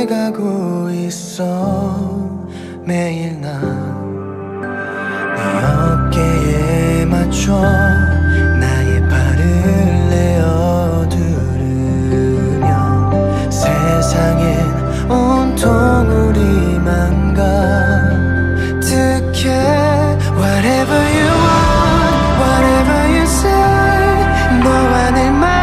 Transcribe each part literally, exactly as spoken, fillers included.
변해가고 있어. 매일 난 네 어깨에 맞춰 나의 발을 내어두르며 세상엔 온통 우리만 가득해. Whatever you want, whatever you say, 너와 늘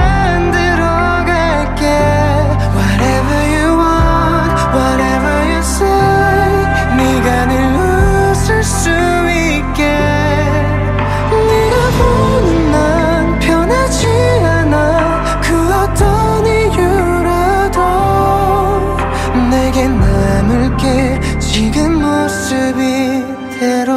만들어갈게. Whatever you want, whatever you say, 네가 늘 웃을 수 있게. 네가 보는 난 변하지 않아. 그 어떤 이유라도 내게 남을게. 지금 모습 이대로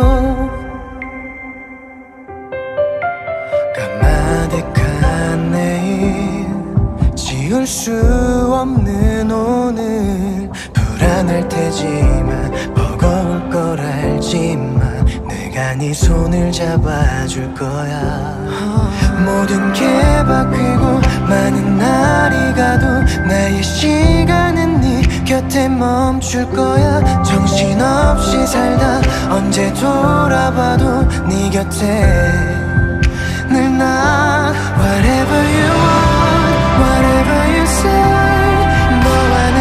까마득한 내일, 지울 수 없는 오늘. 불안할 테지만 버거울 걸 알지만 내가 네 손을 잡아줄 거야. 모든 게 바뀌고 많은 날이 가도 나의 시간은 네 곁에 멈출 거야. 정신없이 살다 언제 돌아봐도 네 곁에 늘 나. Whatever you want, whatever you say, 너와 늘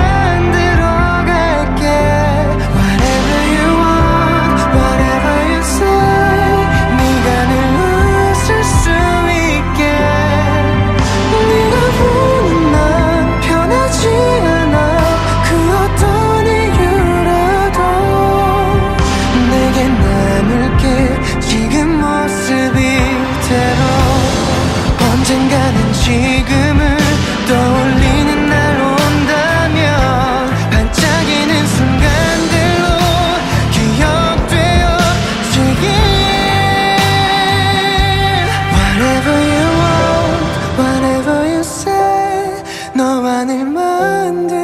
만들어갈게. Whatever you want, whatever you say, 네가 늘 웃을 수 있게. 네가 보는 난 변하지 않아. 그 어떤 이유라도 내게 남을게. 지금 모습 이대로. 언젠가는 지금을 떠올리는 날 온다면 반짝이는 순간들로 기억되어지길. Whatever you want, whatever you say, 너와 늘 만들